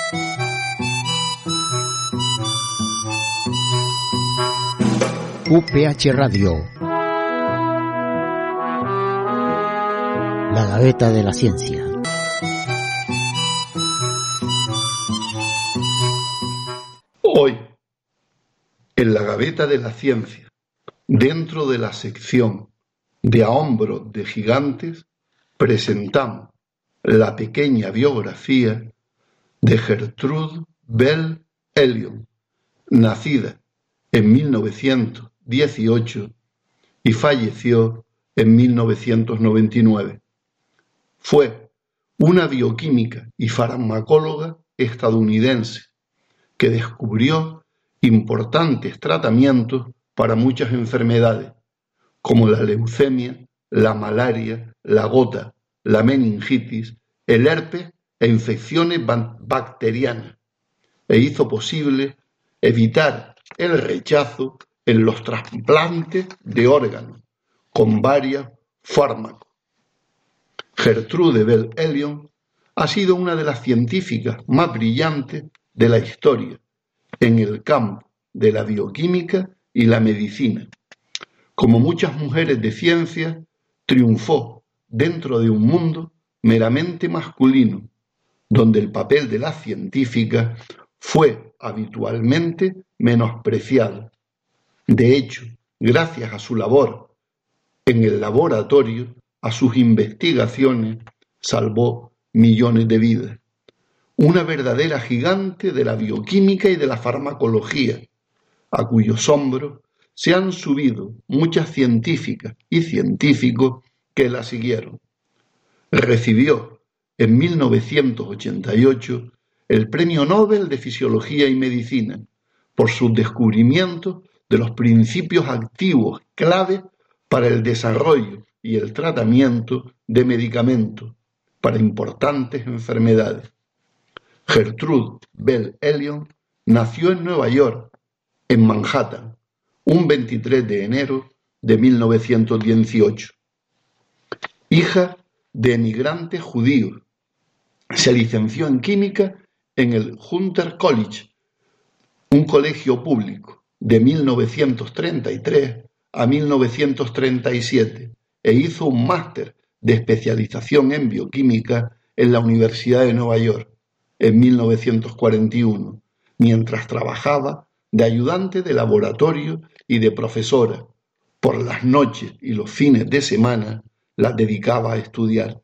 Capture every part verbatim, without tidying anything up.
U P H Radio, la Gaveta de la Ciencia. Hoy, en la Gaveta de la Ciencia, dentro de la sección de A Hombros de Gigantes, presentamos la pequeña biografía de Gertrude Bell Elion, nacida en mil novecientos dieciocho y falleció en mil novecientos noventa y nueve. Fue una bioquímica y farmacóloga estadounidense que descubrió importantes tratamientos para muchas enfermedades, como la leucemia, la malaria, la gota, la meningitis, el herpes e infecciones bacterianas, e hizo posible evitar el rechazo en los trasplantes de órganos con varios fármacos. Gertrude Bell Elion ha sido una de las científicas más brillantes de la historia en el campo de la bioquímica y la medicina. Como muchas mujeres de ciencia, triunfó dentro de un mundo meramente masculino, donde el papel de la científica fue habitualmente menospreciado. De hecho, gracias a su labor en el laboratorio, a sus investigaciones, salvó millones de vidas. Una verdadera gigante de la bioquímica y de la farmacología, a cuyos hombros se han subido muchas científicas y científicos que la siguieron. Recibió en mil novecientos ochenta y ocho el Premio Nobel de Fisiología y Medicina por sus descubrimientos de los principios activos clave para el desarrollo y el tratamiento de medicamentos para importantes enfermedades. Gertrude Bell Elion nació en Nueva York, en Manhattan, un veintitrés de enero de mil novecientos dieciocho. Hija de emigrantes judíos, se licenció en química en el Hunter College, un colegio público, de mil novecientos treinta y tres a mil novecientos treinta y siete, e hizo un máster de especialización en bioquímica en la Universidad de Nueva York en mil novecientos cuarenta y uno, mientras trabajaba de ayudante de laboratorio y de profesora. Por las noches y los fines de semana las dedicaba a estudiar.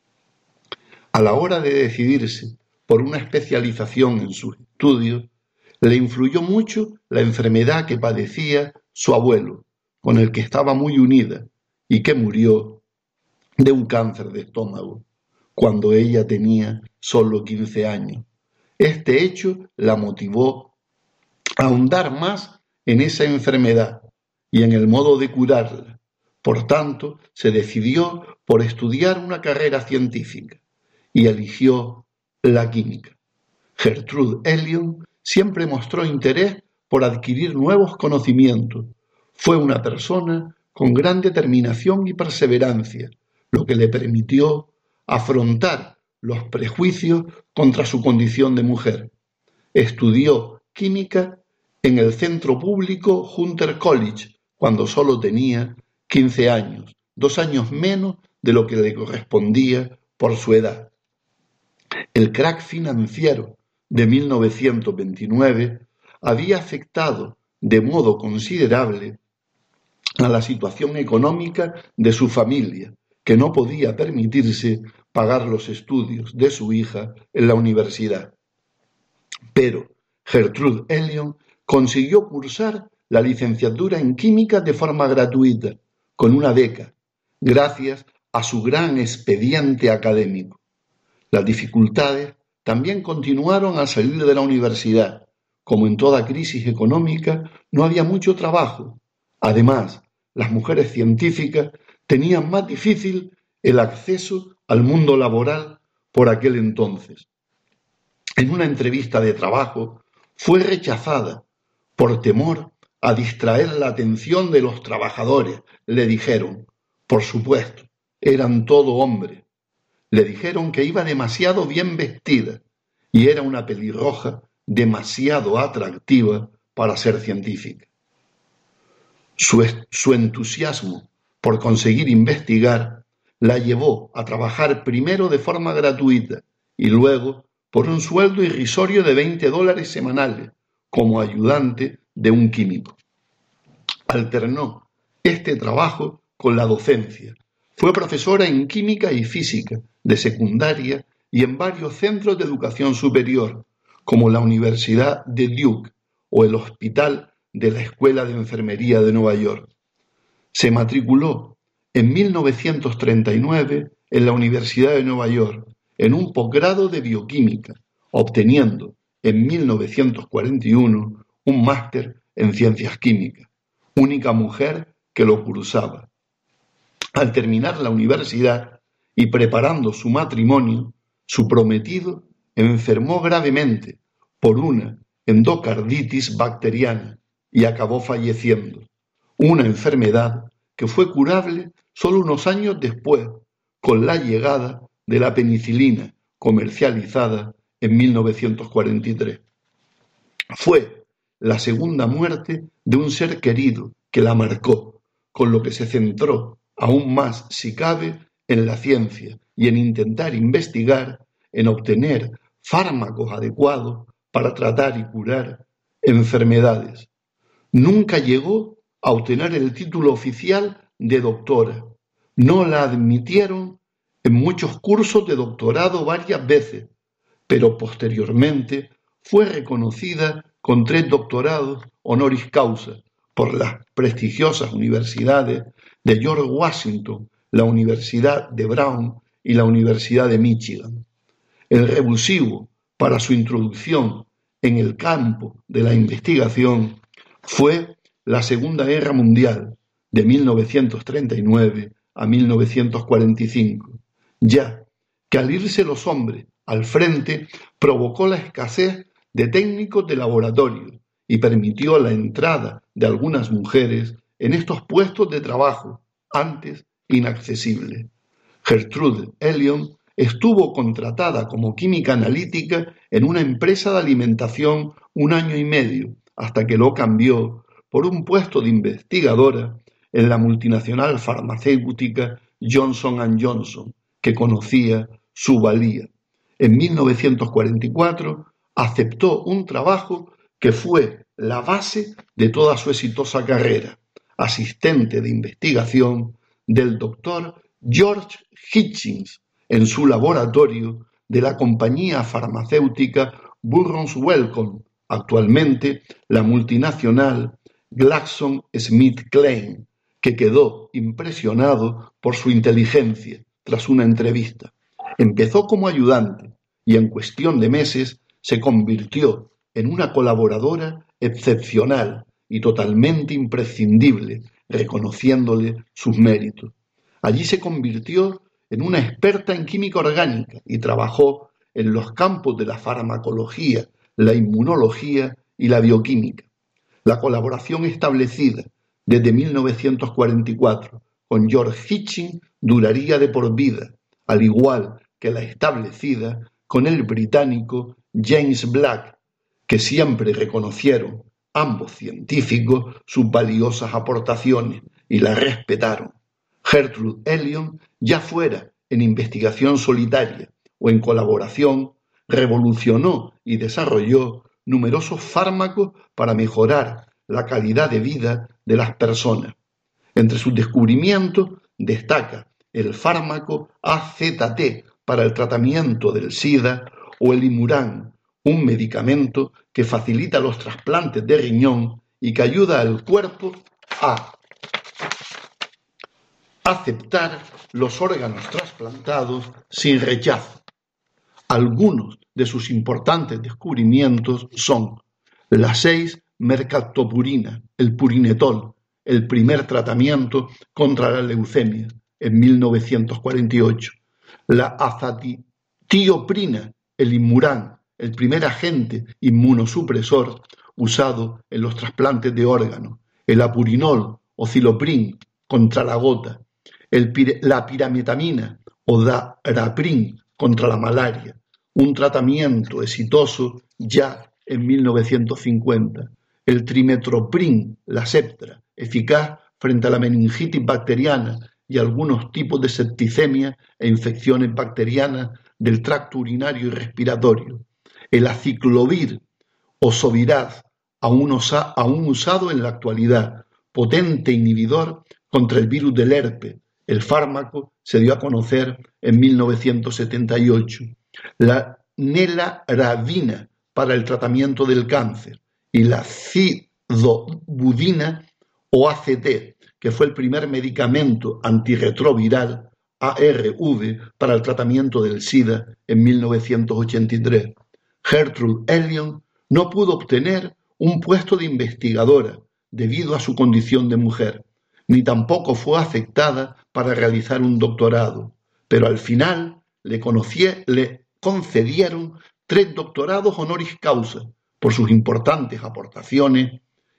A la hora de decidirse por una especialización en sus estudios, le influyó mucho la enfermedad que padecía su abuelo, con el que estaba muy unida y que murió de un cáncer de estómago cuando ella tenía solo quince años. Este hecho la motivó a ahondar más en esa enfermedad y en el modo de curarla. Por tanto, se decidió por estudiar una carrera científica y eligió la química. Gertrude Elion siempre mostró interés por adquirir nuevos conocimientos. Fue una persona con gran determinación y perseverancia, lo que le permitió afrontar los prejuicios contra su condición de mujer. Estudió química en el centro público Hunter College cuando solo tenía quince años, dos años menos de lo que le correspondía por su edad. El crack financiero de mil novecientos veintinueve había afectado de modo considerable a la situación económica de su familia, que no podía permitirse pagar los estudios de su hija en la universidad. Pero Gertrude Elion consiguió cursar la licenciatura en química de forma gratuita, con una beca, gracias a su gran expediente académico. Las dificultades también continuaron al salir de la universidad. Como en toda crisis económica, no había mucho trabajo. Además, las mujeres científicas tenían más difícil el acceso al mundo laboral por aquel entonces. En una entrevista de trabajo, fue rechazada por temor a distraer la atención de los trabajadores. Le dijeron, por supuesto, eran todo hombres. Le dijeron que iba demasiado bien vestida y era una pelirroja demasiado atractiva para ser científica. Su, su entusiasmo por conseguir investigar la llevó a trabajar primero de forma gratuita y luego por un sueldo irrisorio de veinte dólares semanales como ayudante de un químico. Alternó este trabajo con la docencia. Fue profesora en química y física de secundaria y en varios centros de educación superior, como la Universidad de Duke o el Hospital de la Escuela de Enfermería de Nueva York. Se matriculó en mil novecientos treinta y nueve en la Universidad de Nueva York en un posgrado de bioquímica, obteniendo en mil novecientos cuarenta y uno un máster en ciencias químicas, única mujer que lo cursaba. Al terminar la universidad y preparando su matrimonio, su prometido enfermó gravemente por una endocarditis bacteriana y acabó falleciendo, una enfermedad que fue curable solo unos años después, con la llegada de la penicilina comercializada en mil novecientos cuarenta y tres. Fue la segunda muerte de un ser querido que la marcó, con lo que se centró aún más, si cabe, en la ciencia y en intentar investigar, en obtener fármacos adecuados para tratar y curar enfermedades. Nunca llegó a obtener el título oficial de doctora. No la admitieron en muchos cursos de doctorado varias veces, pero posteriormente fue reconocida con tres doctorados honoris causa por las prestigiosas universidades de George Washington, la Universidad de Brown y la Universidad de Michigan. El revulsivo para su introducción en el campo de la investigación fue la Segunda Guerra Mundial de mil novecientos treinta y nueve a mil novecientos cuarenta y cinco, ya que al irse los hombres al frente provocó la escasez de técnicos de laboratorio y permitió la entrada de algunas mujeres en estos puestos de trabajo antes inaccesibles. Gertrude Elion estuvo contratada como química analítica en una empresa de alimentación un año y medio, hasta que lo cambió por un puesto de investigadora en la multinacional farmacéutica Johnson and Johnson, que conocía su valía. En mil novecientos cuarenta y cuatro aceptó un trabajo que fue la base de toda su exitosa carrera, asistente de investigación del doctor George Hitchings en su laboratorio de la compañía farmacéutica Burroughs Wellcome, actualmente la multinacional GlaxoSmithKline, que quedó impresionado por su inteligencia tras una entrevista. Empezó como ayudante y en cuestión de meses se convirtió en una colaboradora excepcional y totalmente imprescindible, reconociéndole sus méritos. Allí se convirtió en una experta en química orgánica y trabajó en los campos de la farmacología, la inmunología y la bioquímica. La colaboración establecida desde mil novecientos cuarenta y cuatro con George Hitchings duraría de por vida, al igual que la establecida con el británico James Black, que siempre reconocieron ambos científicos sus valiosas aportaciones y la respetaron. Gertrude Elion, ya fuera en investigación solitaria o en colaboración, revolucionó y desarrolló numerosos fármacos para mejorar la calidad de vida de las personas. Entre sus descubrimientos destaca el fármaco A Z T para el tratamiento del SIDA o el Imuran, un medicamento que facilita los trasplantes de riñón y que ayuda al cuerpo a aceptar los órganos trasplantados sin rechazo. Algunos de sus importantes descubrimientos son la seis mercaptopurina, el purinetol, el primer tratamiento contra la leucemia en mil novecientos cuarenta y ocho, la azatioprina, el Imuran, el primer agente inmunosupresor usado en los trasplantes de órganos, el apurinol o ciloprin contra la gota, el, la pirametamina o daraprin contra la malaria, un tratamiento exitoso ya en mil novecientos cincuenta, el trimetoprim, la Ceptra, eficaz frente a la meningitis bacteriana y algunos tipos de septicemia e infecciones bacterianas del tracto urinario y respiratorio, el aciclovir o Soviraz, aún, osa, aún usado en la actualidad, potente inhibidor contra el virus del herpes. El fármaco se dio a conocer en mil novecientos setenta y ocho. La nelarabina para el tratamiento del cáncer y la cidobudina o A C T, que fue el primer medicamento antirretroviral A R V para el tratamiento del SIDA en mil novecientos ochenta y tres. Gertrude Elion no pudo obtener un puesto de investigadora debido a su condición de mujer, ni tampoco fue aceptada para realizar un doctorado, pero al final le, conocí, le concedieron tres doctorados honoris causa por sus importantes aportaciones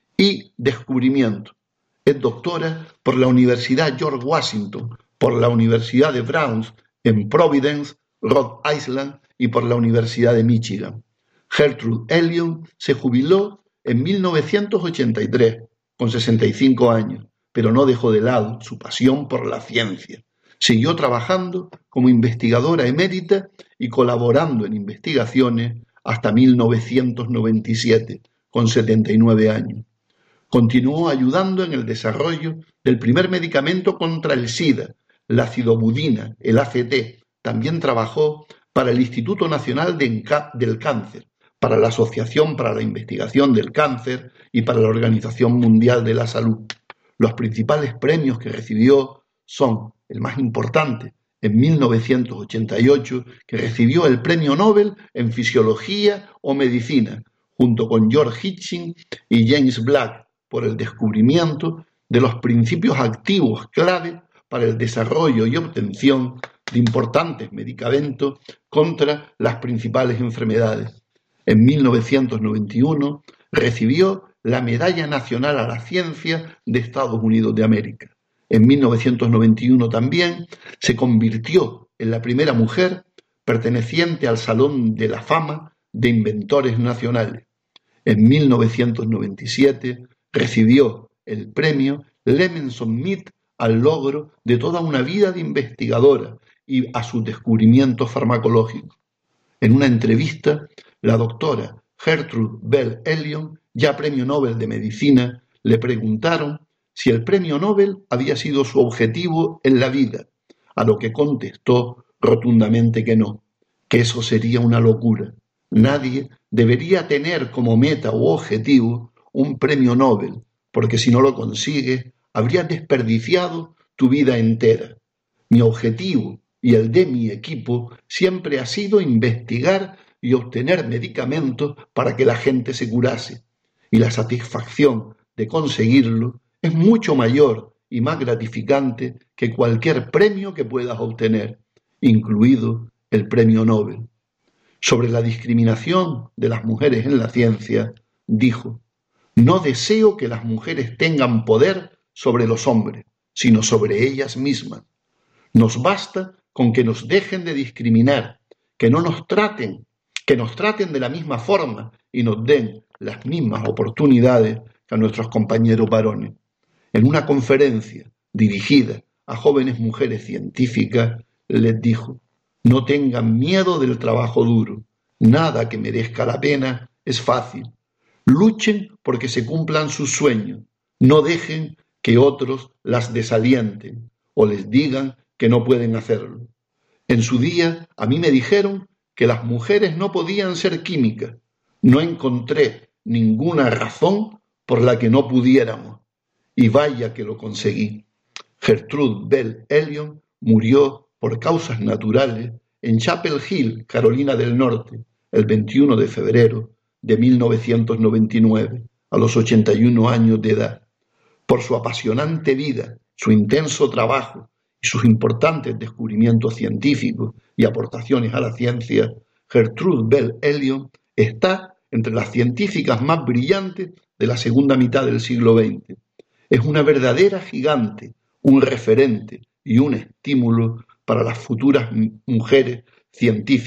y descubrimientos. Es doctora por la Universidad George Washington, por la Universidad de Brown en Providence, Rhode Island y por la Universidad de Michigan. Gertrude Elion se jubiló en mil novecientos ochenta y tres, con sesenta y cinco años, pero no dejó de lado su pasión por la ciencia. Siguió trabajando como investigadora emérita y colaborando en investigaciones hasta mil novecientos noventa y siete, con setenta y nueve años. Continuó ayudando en el desarrollo del primer medicamento contra el SIDA, la cidobudina, el A C T. También trabajó para el Instituto Nacional de del Cáncer, para la Asociación para la Investigación del Cáncer y para la Organización Mundial de la Salud. Los principales premios que recibió son el más importante, en mil novecientos ochenta y ocho, que recibió el Premio Nobel en Fisiología o Medicina, junto con George Hitchings y James Black, por el descubrimiento de los principios activos clave para el desarrollo y obtención de importantes medicamentos contra las principales enfermedades. En mil novecientos noventa y uno recibió la Medalla Nacional a la Ciencia de Estados Unidos de América. En mil novecientos noventa y uno también se convirtió en la primera mujer perteneciente al Salón de la Fama de Inventores Nacionales. En mil novecientos noventa y siete recibió el premio Levenson-Smith al logro de toda una vida de investigadora y a sus descubrimientos farmacológicos. En una entrevista, la doctora Gertrude Bell Elion, ya premio Nobel de Medicina, le preguntaron si el premio Nobel había sido su objetivo en la vida, a lo que contestó rotundamente que no, que eso sería una locura. Nadie debería tener como meta u objetivo un premio Nobel, porque si no lo consigues, habrías desperdiciado tu vida entera. Mi objetivo y el de mi equipo siempre ha sido investigar y obtener medicamentos para que la gente se curase, y la satisfacción de conseguirlo es mucho mayor y más gratificante que cualquier premio que puedas obtener, incluido el premio Nobel. Sobre la discriminación de las mujeres en la ciencia, dijo: no deseo que las mujeres tengan poder sobre los hombres, sino sobre ellas mismas. Nos basta con que nos dejen de discriminar, que no nos traten, que nos traten de la misma forma y nos den las mismas oportunidades que a nuestros compañeros varones. En una conferencia dirigida a jóvenes mujeres científicas, les dijo: no tengan miedo del trabajo duro, nada que merezca la pena es fácil. Luchen porque se cumplan sus sueños, no dejen que otros las desalienten o les digan que no pueden hacerlo. En su día a mí me dijeron que las mujeres no podían ser químicas. No encontré ninguna razón por la que no pudiéramos. Y vaya que lo conseguí. Gertrude Bell Elion murió por causas naturales en Chapel Hill, Carolina del Norte, el veintiuno de febrero de mil novecientos noventa y nueve, a los ochenta y uno años de edad. Por su apasionante vida, su intenso trabajo y sus importantes descubrimientos científicos y aportaciones a la ciencia, Gertrude Bell Elion está entre las científicas más brillantes de la segunda mitad del siglo veinte. Es una verdadera gigante, un referente y un estímulo para las futuras mujeres científicas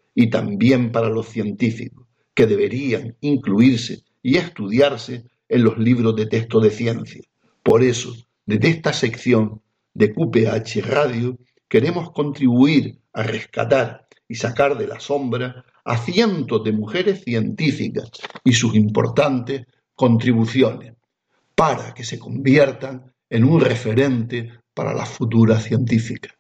y también para los científicos, que deberían incluirse y estudiarse en los libros de texto de ciencia. Por eso, desde esta sección de Q P H Radio, queremos contribuir a rescatar y sacar de la sombra a cientos de mujeres científicas y sus importantes contribuciones, para que se conviertan en un referente para las futuras científicas.